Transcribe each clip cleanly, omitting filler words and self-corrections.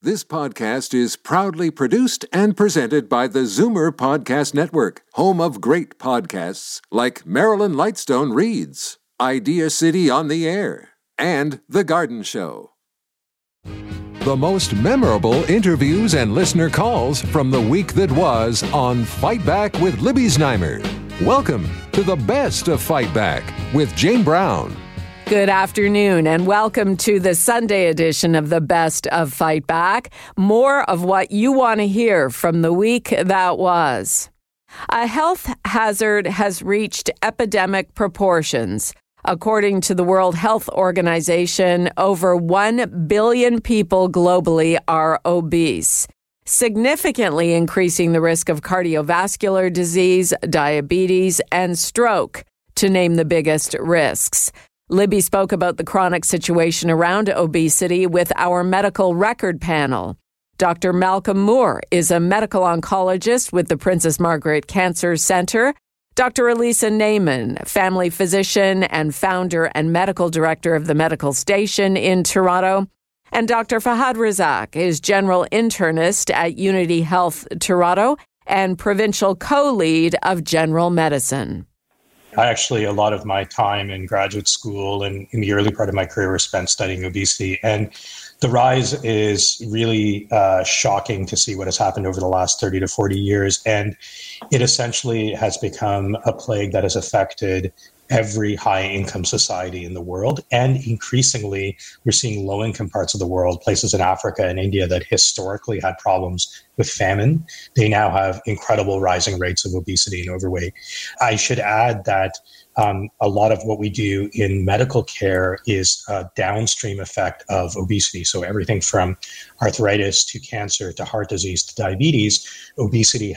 This podcast is proudly produced and presented by the Zoomer Podcast Network, home of great podcasts like Marilyn Lightstone Reads, Idea City on the Air, and The Garden Show. The most memorable interviews and listener calls from the week that was on Fight Back with Libby Znaimer. Welcome to the best of Fight Back with Jane Brown. Good afternoon and welcome to the Sunday edition of the Best of Fight Back. More of what you want to hear from the week that was. A health hazard has reached epidemic proportions. According to the World Health Organization, over 1 billion people globally are obese, significantly increasing the risk of cardiovascular disease, diabetes, and stroke, to name the biggest risks. Libby spoke about the chronic situation around obesity with our medical record panel. Dr. Malcolm Moore is a medical oncologist with the Princess Margaret Cancer Centre. Dr. Elisa Naiman, family physician and founder and medical director of the Medical Station in Toronto. And Dr. Fahad Razak is general internist at Unity Health Toronto and provincial co-lead of general medicine. A lot of my time in graduate school and in the early part of my career was spent studying obesity. And the rise is really shocking to see what has happened over the last 30 to 40 years. And it essentially has become a plague that has affected every high-income society in the world. And increasingly, we're seeing low-income parts of the world, places in Africa and India that historically had problems with famine. They now have incredible rising rates of obesity and overweight. I should add that a lot of what we do in medical care is a downstream effect of obesity. So everything from arthritis to cancer to heart disease to diabetes, obesity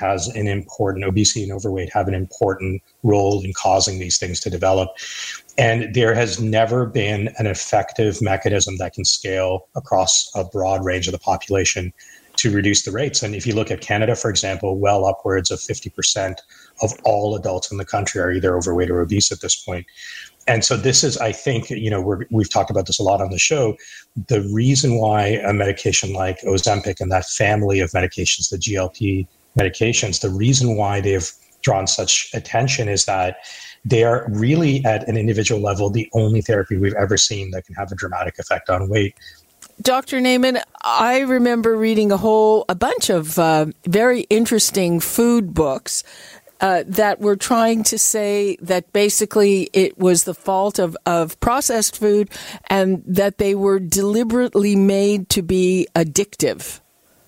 and overweight have an important role in causing these things to develop. And there has never been an effective mechanism that can scale across a broad range of the population to reduce the rates. And if you look at Canada, for example, well upwards of 50% of all adults in the country are either overweight or obese at this point. And so this is, I think, we've talked about this a lot on the show. The reason why a medication like Ozempic and that family of medications, the GLP medications, the reason why they've drawn such attention is that they are really at an individual level the only therapy we've ever seen that can have a dramatic effect on weight. Dr. Naiman, I remember reading a bunch of very interesting food books that were trying to say that basically it was the fault of processed food and that they were deliberately made to be addictive.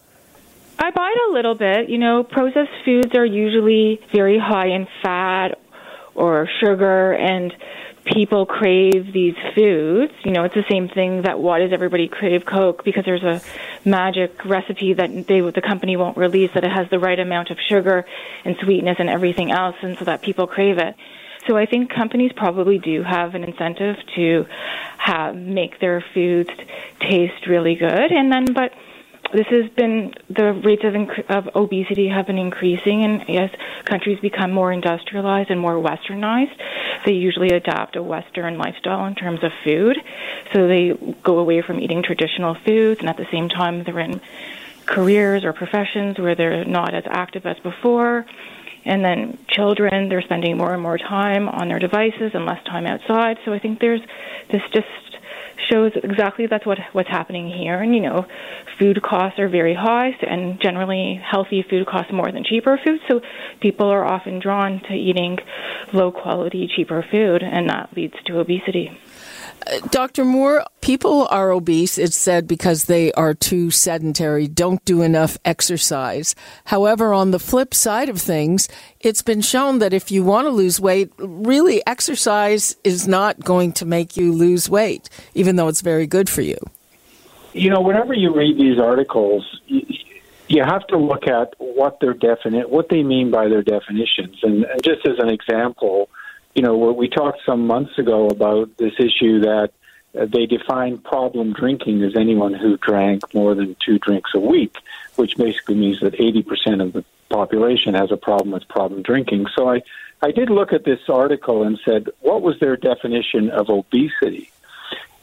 I buy it a little bit. Processed foods are usually very high in fat or sugar, and people crave these foods. It's the same thing that why does everybody crave Coke? Because there's a magic recipe that the company won't release that it has the right amount of sugar and sweetness and everything else, and so that people crave it. So I think companies probably do have an incentive to make their foods taste really good, but this has been, the rates of obesity have been increasing, and as countries become more industrialized and more westernized, they usually adopt a Western lifestyle in terms of food. So they go away from eating traditional foods, and at the same time they're in careers or professions where they're not as active as before. And then children, they're spending more and more time on their devices and less time outside. So I think this just shows exactly that's what's happening here. And, food costs are very high, and generally healthy food costs more than cheaper food. So people are often drawn to eating low-quality, cheaper food, and that leads to obesity. Dr. Moore, people are obese, it's said, because they are too sedentary, don't do enough exercise. However, on the flip side of things, it's been shown that if you want to lose weight, really exercise is not going to make you lose weight, even though it's very good for you. Whenever you read these articles, you have to look at what they mean by their definitions. And just as an example, we talked some months ago about this issue that they define problem drinking as anyone who drank more than 2 drinks a week, which basically means that 80% of the population has a problem with problem drinking. So I did look at this article and said, what was their definition of obesity?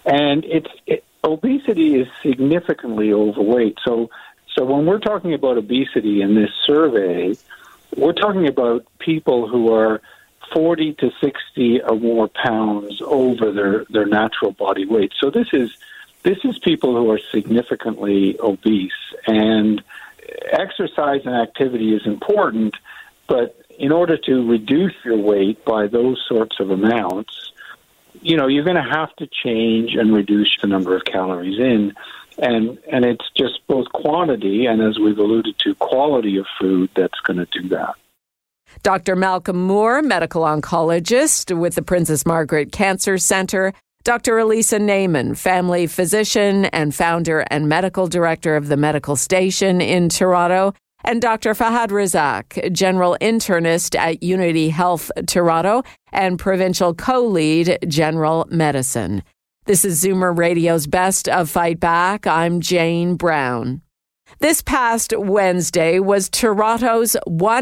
And obesity is significantly overweight. So when we're talking about obesity in this survey, we're talking about people who are 40 to 60 or more pounds over their natural body weight. So this is people who are significantly obese. And exercise and activity is important, but in order to reduce your weight by those sorts of amounts, you're going to have to change and reduce the number of calories in. And it's just both quantity and, as we've alluded to, quality of food that's going to do that. Dr. Malcolm Moore, medical oncologist with the Princess Margaret Cancer Center. Dr. Elisa Naiman, family physician and founder and medical director of the Medical Station in Toronto. And Dr. Fahad Razak, general internist at Unity Health Toronto and provincial co-lead general medicine. This is Zoomer Radio's Best of Fight Back. I'm Jane Brown. This past Wednesday was Toronto's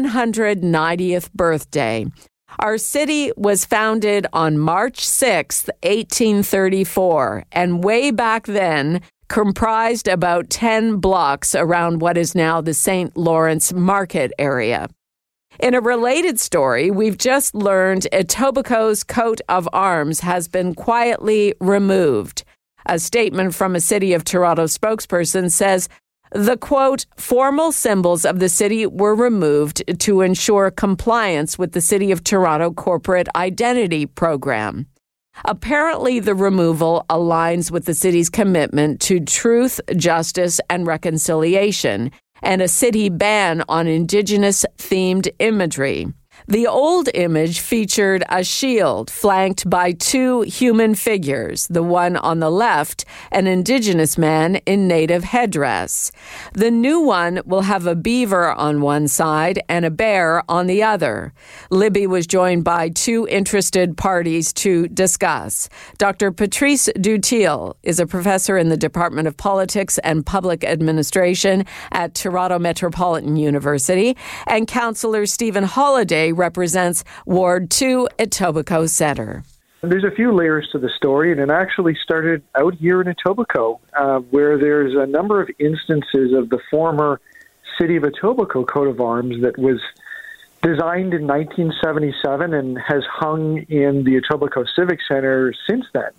190th birthday. Our city was founded on March 6th, 1834, and way back then comprised about 10 blocks around what is now the St. Lawrence Market area. In a related story, we've just learned Etobicoke's coat of arms has been quietly removed. A statement from a City of Toronto spokesperson says the, quote, formal symbols of the city were removed to ensure compliance with the City of Toronto Corporate Identity Program. Apparently, the removal aligns with the city's commitment to truth, justice, and reconciliation, and a city ban on Indigenous-themed imagery. The old image featured a shield flanked by two human figures, the one on the left, an Indigenous man in native headdress. The new one will have a beaver on one side and a bear on the other. Libby was joined by two interested parties to discuss. Dr. Patrice Dutil is a professor in the Department of Politics and Public Administration at Toronto Metropolitan University, and Councillor Stephen Holliday represents Ward 2 Etobicoke Centre. There's a few layers to the story, and it actually started out here in Etobicoke, where there's a number of instances of the former City of Etobicoke coat of arms that was designed in 1977 and has hung in the Etobicoke Civic Centre since then,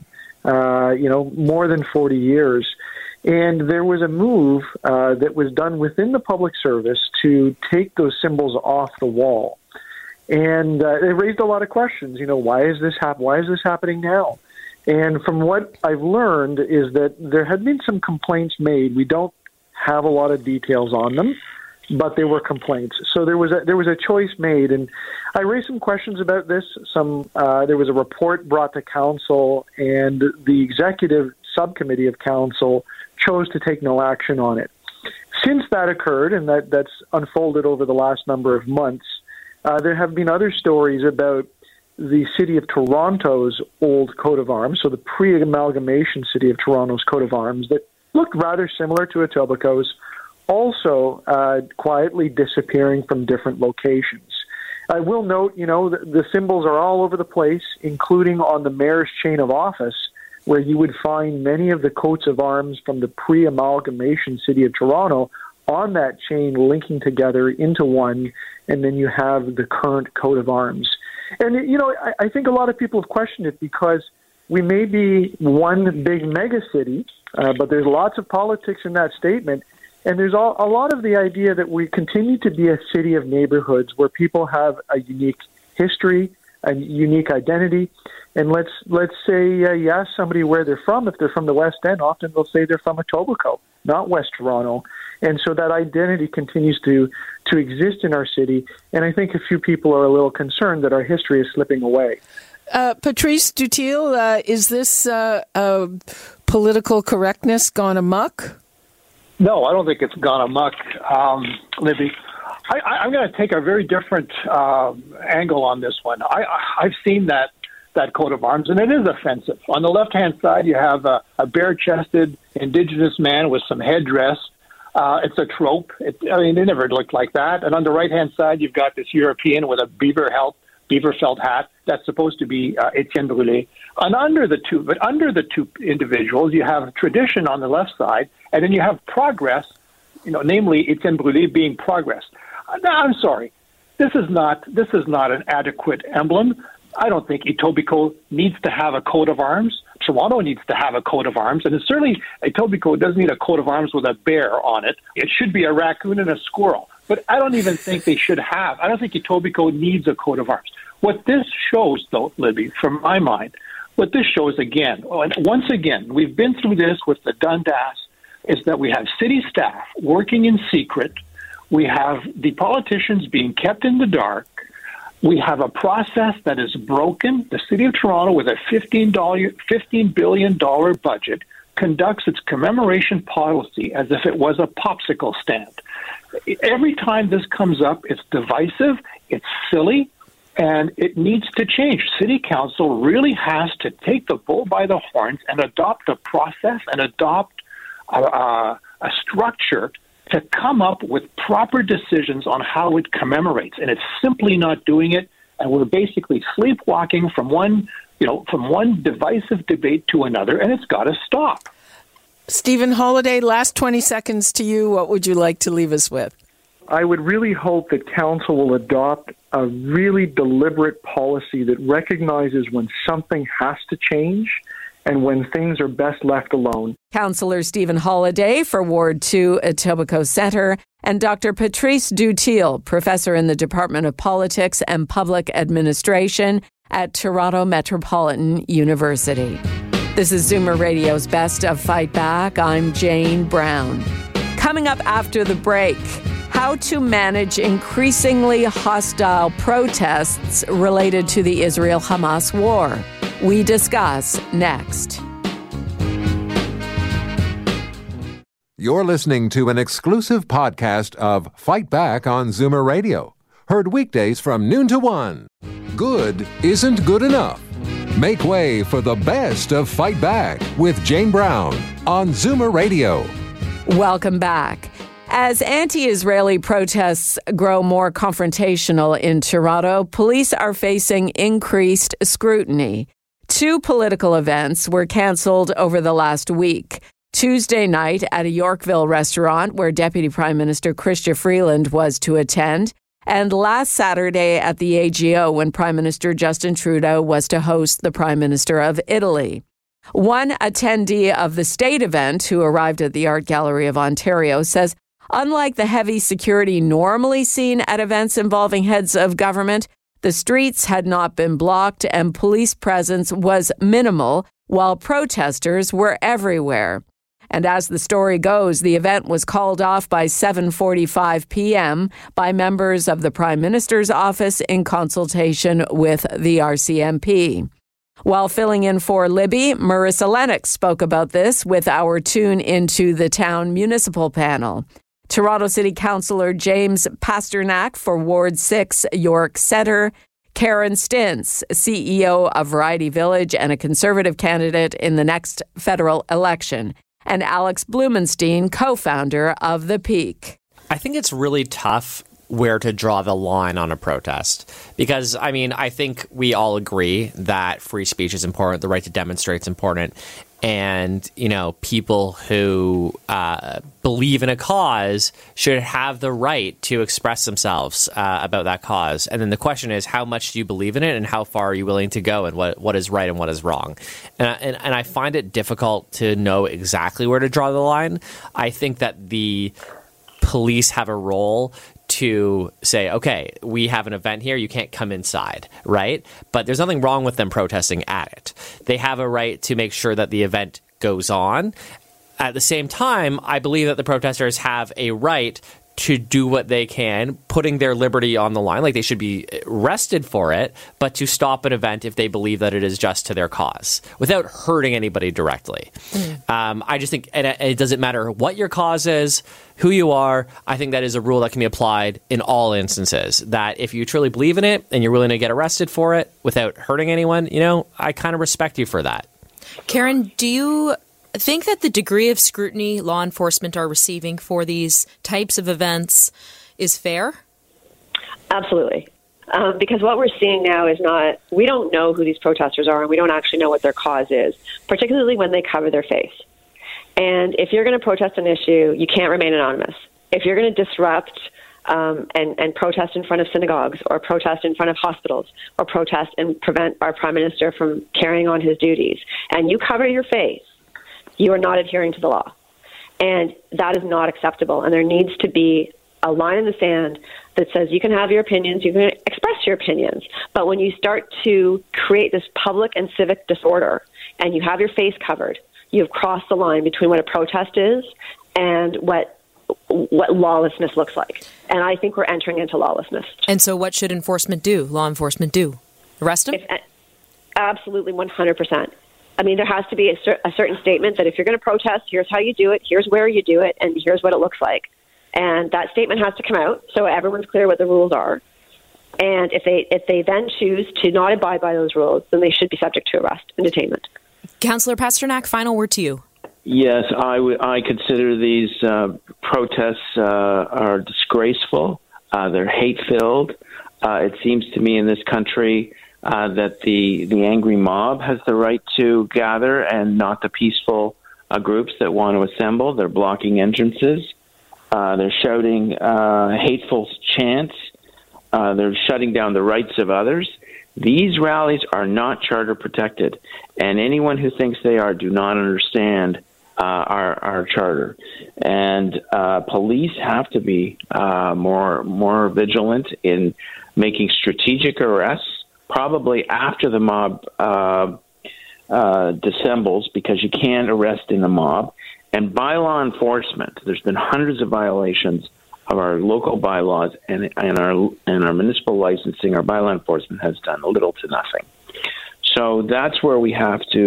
more than 40 years. And there was a move that was done within the public service to take those symbols off the wall. And it raised a lot of questions. Why is this happening now? And from what I've learned is that there had been some complaints made. We don't have a lot of details on them, but there were complaints. So there was a choice made, and I raised some questions about this. There was a report brought to council, and the executive subcommittee of council chose to take no action on it. Since that occurred, and that's unfolded over the last number of months, there have been other stories about the City of Toronto's old coat of arms, so the pre-amalgamation City of Toronto's coat of arms that looked rather similar to Etobicoke's, also quietly disappearing from different locations. I will note, the symbols are all over the place, including on the mayor's chain of office, where you would find many of the coats of arms from the pre-amalgamation City of Toronto on that chain linking together into one, and then you have the current coat of arms. And, I think a lot of people have questioned it because we may be one big mega city, but there's lots of politics in that statement. And there's a lot of the idea that we continue to be a city of neighborhoods where people have a unique history, a unique identity. And let's say, yes, somebody where they're from. If they're from the West End, often they'll say they're from Etobicoke, not West Toronto. And so that identity continues to exist in our city. And I think a few people are a little concerned that our history is slipping away. Patrice Dutil, is this political correctness gone amok? No, I don't think it's gone amok, Libby. I'm going to take a very different angle on this one. I've seen that coat of arms, and it is offensive. On the left-hand side, you have a bare-chested Indigenous man with some headdress. It's a trope. They never looked like that. And on the right-hand side, you've got this European with a beaver beaver felt hat. That's supposed to be Etienne Brûlé. And under the two individuals, you have tradition on the left side, and then you have progress, namely Etienne Brûlé being progress. I'm sorry. This is not an adequate emblem. I don't think Etobicoke needs to have a coat of arms. Toronto needs to have a coat of arms, and certainly Etobicoke doesn't need a coat of arms with a bear on it. It should be a raccoon and a squirrel. But I don't even think they should have. I don't think Etobicoke needs a coat of arms. What this shows, though, Libby, from my mind, what this shows again, and once again, we've been through this with the Dundas, is that we have city staff working in secret. We have the politicians being kept in the dark. We have a process that is broken. The City of Toronto, with a $15 billion budget, conducts its commemoration policy as if it was a popsicle stand. Every time this comes up, it's divisive, it's silly, and it needs to change. City Council really has to take the bull by the horns and adopt a process and adopt a structure to come up with proper decisions on how it commemorates, and it's simply not doing it. And we're basically sleepwalking from one divisive debate to another, and it's got to stop. Stephen Holyday, last 20 seconds to you. What would you like to leave us with? I would really hope that Council will adopt a really deliberate policy that recognizes when something has to change and when things are best left alone. Councillor Stephen Holyday for Ward 2 Etobicoke Centre, and Dr. Patrice Duthiel, professor in the Department of Politics and Public Administration at Toronto Metropolitan University. This is Zoomer Radio's Best of Fight Back. I'm Jane Brown. Coming up after the break, how to manage increasingly hostile protests related to the Israel-Hamas war. We discuss next. You're listening to an exclusive podcast of Fight Back on Zoomer Radio. Heard weekdays from noon to 1. Good isn't good enough. Make way for the best of Fight Back with Jane Brown on Zoomer Radio. Welcome back. As anti-Israeli protests grow more confrontational in Toronto, police are facing increased scrutiny. 2 political events were cancelled over the last week. Tuesday night at a Yorkville restaurant where Deputy Prime Minister Chrystia Freeland was to attend, and last Saturday at the AGO when Prime Minister Justin Trudeau was to host the Prime Minister of Italy. One attendee of the state event who arrived at the Art Gallery of Ontario says, unlike the heavy security normally seen at events involving heads of government, the streets had not been blocked and police presence was minimal, while protesters were everywhere. And as the story goes, the event was called off by 7:45 p.m. by members of the Prime Minister's office in consultation with the RCMP. While filling in for Libby, Marissa Lennox spoke about this with our Tune Into the Town municipal panel. Toronto City Councillor James Pasternak for Ward 6 York Centre, Karen Stintz, CEO of Variety Village and a Conservative candidate in the next federal election, and Alex Blumenstein, co-founder of The Peak. I think it's really tough where to draw the line on a protest. Because, I think we all agree that free speech is important, the right to demonstrate is important, and, people who believe in a cause should have the right to express themselves about that cause. And then the question is, how much do you believe in it and how far are you willing to go and what is right and what is wrong? And I find it difficult to know exactly where to draw the line. I think that the police have a role to say, okay, we have an event here, you can't come inside, right? But there's nothing wrong with them protesting at it. They have a right to make sure that the event goes on. At the same time, I believe that the protesters have a right to do what they can, putting their liberty on the line, like they should be arrested for it, but to stop an event if they believe that it is just to their cause, without hurting anybody directly. I just think, and it doesn't matter what your cause is, who you are, I think that is a rule that can be applied in all instances, that if you truly believe in it and you're willing to get arrested for it without hurting anyone, I kind of respect you for that. Karen, do you think that the degree of scrutiny law enforcement are receiving for these types of events is fair? Absolutely. Because what we're seeing now is we don't know who these protesters are, and we don't actually know what their cause is, particularly when they cover their face. And if you're going to protest an issue, you can't remain anonymous. If you're going to disrupt and protest in front of synagogues, or protest in front of hospitals, or protest and prevent our prime minister from carrying on his duties, and you cover your face, you are not adhering to the law. And that is not acceptable. And there needs to be a line in the sand that says you can have your opinions, you can express your opinions, but when you start to create this public and civic disorder and you have your face covered, you've crossed the line between what a protest is and what lawlessness looks like. And I think we're entering into lawlessness. And so what should law enforcement do? Arrest him? Absolutely, 100%. I mean, there has to be a certain statement that if you're going to protest, here's how you do it, here's where you do it, and here's what it looks like. And that statement has to come out so everyone's clear what the rules are. And if they then choose to not abide by those rules, then they should be subject to arrest and detainment. Councillor Pasternak, final word to you. Yes, I consider these protests are disgraceful. They're hate-filled. It seems to me in this country that the angry mob has the right to gather and not the peaceful groups that want to assemble. They're blocking entrances. They're shouting hateful chants. They're shutting down the rights of others. These rallies are not charter protected, and anyone who thinks they are do not understand our charter. And police have to be more vigilant in making strategic arrests, probably after the mob dissembles, because you can't arrest in a mob. And by law enforcement, there's been hundreds of violations of our local bylaws and our municipal licensing. Our bylaw enforcement has done little to nothing. So that's where we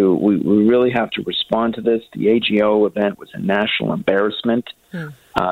really have to respond to this. The AGO event was a national embarrassment. The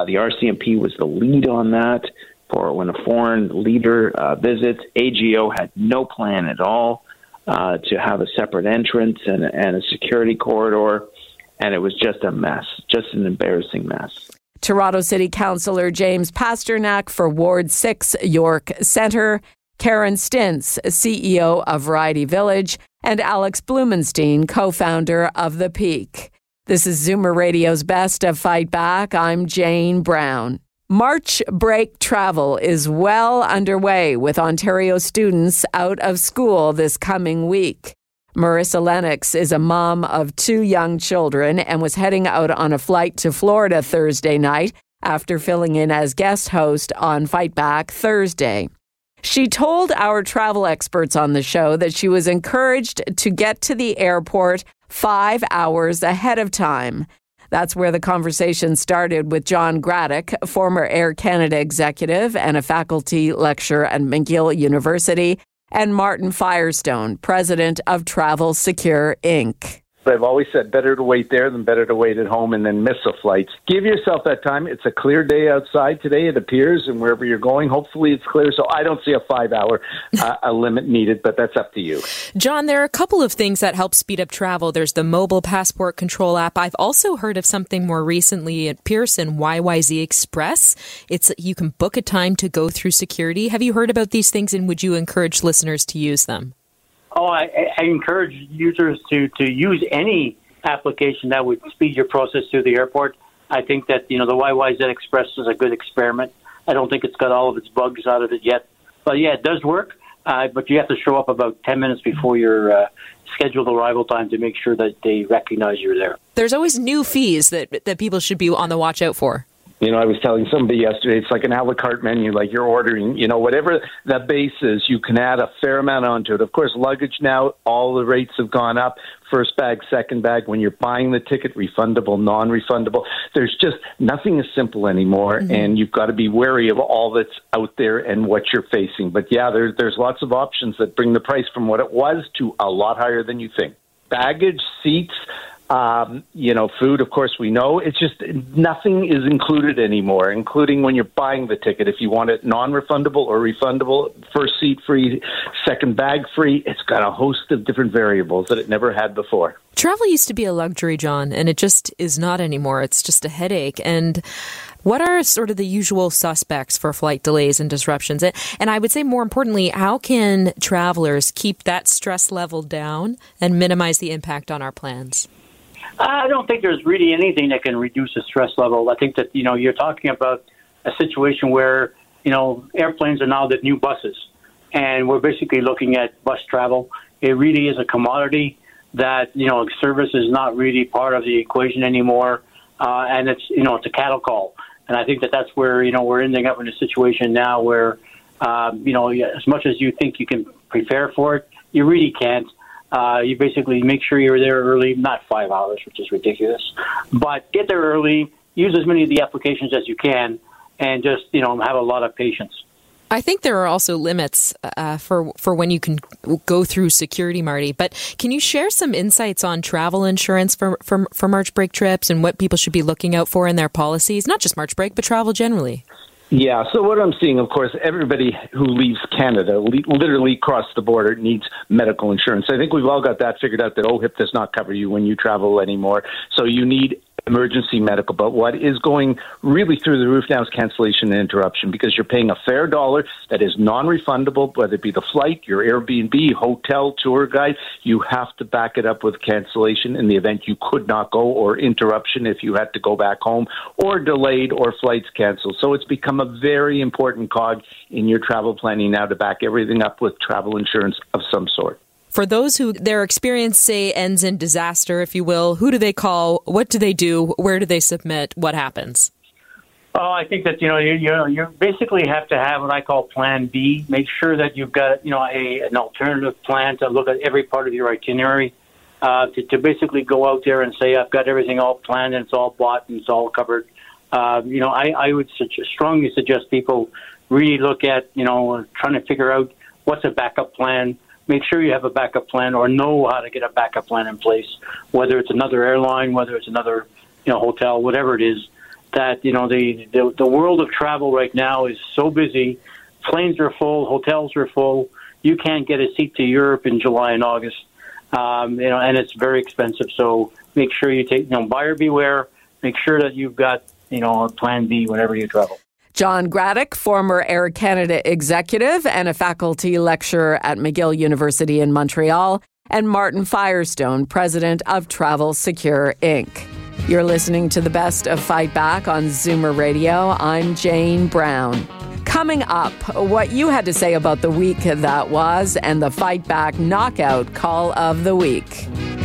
RCMP was the lead on that. For when a foreign leader visits, AGO had no plan at all to have a separate entrance and a security corridor. And it was just a mess, just an embarrassing mess. Toronto City Councillor James Pasternak for Ward 6 York Centre, Karen Stintz, CEO of Variety Village, and Alex Blumenstein, co-founder of The Peak. This is Zoomer Radio's Best of Fight Back. I'm Jane Brown. March break travel is well underway with Ontario students out of school this coming week. Marissa Lennox is a mom of 2 young children and was heading out on a flight to Florida Thursday night after filling in as guest host on Fight Back Thursday. She told our travel experts on the show that she was encouraged to get to the airport 5 hours ahead of time. That's where the conversation started with John Graddick, former Air Canada executive and a faculty lecturer at McGill University, and Martin Firestone, president of Travel Secure, Inc. I've always said better to wait there than better to wait at home and then miss a flight. Give yourself that time. It's a clear day outside today, it appears, and wherever you're going, hopefully it's clear. So I don't see a 5-hour limit needed, but that's up to you. John, there are a couple of things that help speed up travel. There's the mobile passport control app. I've also heard of something more recently at Pearson, YYZ Express. You can book a time to go through security. Have you heard about these things, and would you encourage listeners to use them? Oh, I encourage users to use any application that would speed your process through the airport. I think that, the YYZ Express is a good experiment. I don't think it's got all of its bugs out of it yet. But, yeah, it does work. But you have to show up about 10 minutes before your scheduled arrival time to make sure that they recognize you're there. There's always new fees that people should be on the watch out for. I was telling somebody yesterday, it's like an a la carte menu, like you're ordering, whatever the base is, you can add a fair amount onto it. Of course, luggage now, all the rates have gone up. First bag, second bag, when you're buying the ticket, refundable, non-refundable. There's just nothing is simple anymore, and you've got to be wary of all that's out there and what you're facing. But yeah, there's lots of options that bring the price from what it was to a lot higher than you think. Baggage, seats, food, of course, we know. It's just nothing is included anymore, including when you're buying the ticket. If you want it non-refundable or refundable, first seat free, second bag free, it's got a host of different variables that it never had before. Travel used to be a luxury, John, and it just is not anymore. It's just a headache. And What are sort of the usual suspects for flight delays and disruptions? And I would say more importantly, how can travelers keep that stress level down and minimize the impact on our plans? I don't think there's really anything that can reduce the stress level. I think that, you're talking about a situation where, airplanes are now the new buses. And we're basically looking at bus travel. It really is a commodity that, service is not really part of the equation anymore. And it's, it's a cattle call. And I think that that's where, we're ending up in a situation now where, as much as you think you can prepare for it, you really can't. You basically make sure you're there early, not 5 hours, which is ridiculous, but get there early, use as many of the applications as you can, and just, have a lot of patience. I think there are also limits for when you can go through security, Marty. But can you share some insights on travel insurance for March break trips and what people should be looking out for in their policies? Not just March break, but travel generally. Yeah, so what I'm seeing, of course, everybody who leaves Canada, literally across the border, needs medical insurance. I think we've all got that figured out, that OHIP does not cover you when you travel anymore. So you need emergency medical. But what is going really through the roof now is cancellation and interruption, because you're paying a fair dollar that is non-refundable, whether it be the flight, your Airbnb, hotel, tour guide. You have to back it up with cancellation in the event you could not go, or interruption if you had to go back home, or delayed, or flights canceled. So it's become a very important cog in your travel planning now to back everything up with travel insurance of some sort. For those who their experience, say, ends in disaster, if you will, who do they call? What do they do? Where do they submit? What happens? Oh, I think that, you basically have to have what I call Plan B. Make sure that you've got, an alternative plan to look at every part of your itinerary, to basically go out there and say, I've got everything all planned and it's all bought and it's all covered. I would strongly suggest people really look at, trying to figure out what's a backup plan. Make sure you have a backup plan, or know how to get a backup plan in place, whether it's another airline, whether it's another, hotel, whatever it is. That, the world of travel right now is so busy. Planes are full, hotels are full. You can't get a seat to Europe in July and August, and it's very expensive. So make sure you take, buyer beware. Make sure that you've got, a Plan B whenever you travel. John Graddick, former Air Canada executive and a faculty lecturer at McGill University in Montreal, and Martin Firestone, president of Travel Secure Inc. You're listening to the best of Fight Back on Zoomer Radio. I'm Jane Brown. Coming up, what you had to say about the week that was, and the Fight Back Knockout Call of the Week.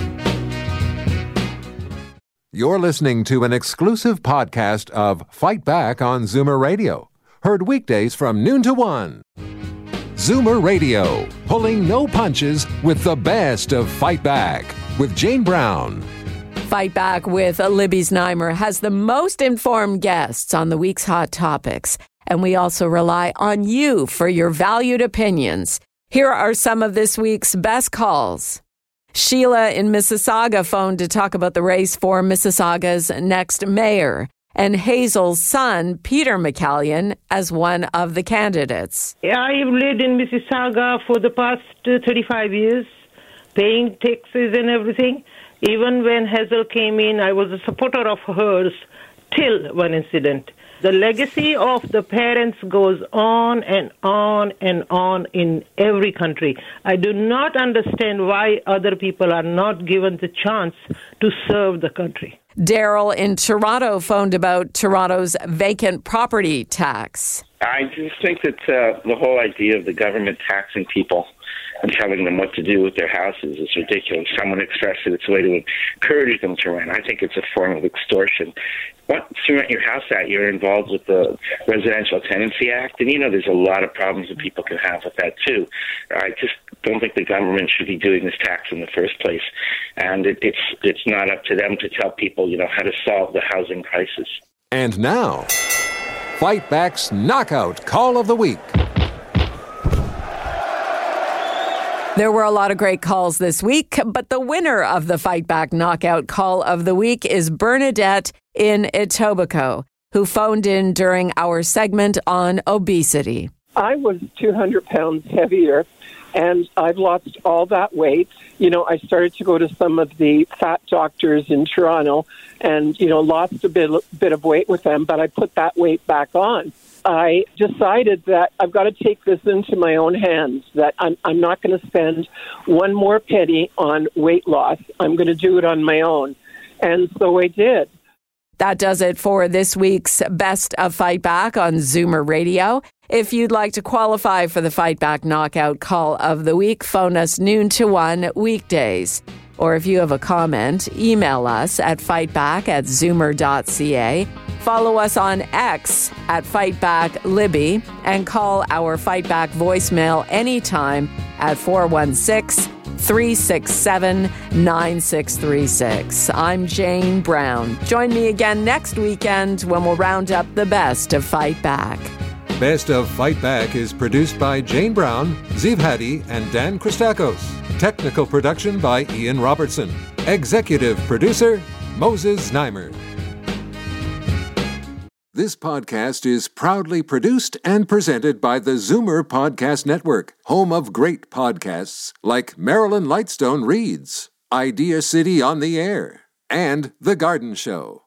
You're listening to an exclusive podcast of Fight Back on Zoomer Radio. Heard weekdays from noon to 1. Zoomer Radio, pulling no punches with the best of Fight Back with Jane Brown. Fight Back with Libby Znaimer has the most informed guests on the week's hot topics. And we also rely on you for your valued opinions. Here are some of this week's best calls. Sheila in Mississauga phoned to talk about the race for Mississauga's next mayor, and Hazel's son, Peter McCallion, as one of the candidates. I've lived in Mississauga for the past 35 years, paying taxes and everything. Even when Hazel came in, I was a supporter of hers till one incident. The legacy of the parents goes on and on and on in every country. I do not understand why other people are not given the chance to serve the country. Daryl in Toronto phoned about Toronto's vacant property tax. I just think that the whole idea of the government taxing people and telling them what to do with their houses is ridiculous. Someone expressed it, it's a way to encourage them to rent. I think it's a form of extortion. Once you rent your house out, you're involved with the Residential Tenancy Act, and there's a lot of problems that people can have with that too. I just don't think the government should be doing this tax in the first place, and it's not up to them to tell people, how to solve the housing crisis. And now, Fight Back's Knockout Call of the Week. There were a lot of great calls this week, but the winner of the Fight Back Knockout Call of the Week is Bernadette in Etobicoke, who phoned in during our segment on obesity. I was 200 pounds heavier and I've lost all that weight. You know, I started to go to some of the fat doctors in Toronto and, you know, lost a bit of weight with them, but I put that weight back on. I decided that I've got to take this into my own hands, that I'm not going to spend one more penny on weight loss. I'm going to do it on my own. And so I did. That does it for this week's Best of Fight Back on Zoomer Radio. If you'd like to qualify for the Fight Back Knockout Call of the Week, phone us noon to 1 weekdays. Or if you have a comment, email us at fightback@zoomer.ca. Follow us on X at FightbackLibby and call our Fight Back voicemail anytime at 416-367-9636. I'm Jane Brown. Join me again next weekend when we'll round up the best of Fight Back. Best of Fight Back is produced by Jane Brown, Ziv Hattie, and Dan Christakos. Technical production by Ian Robertson. Executive producer, Moses Znaimer. This podcast is proudly produced and presented by the Zoomer Podcast Network, home of great podcasts like Marilyn Lightstone Reads, Idea City on the Air, and The Garden Show.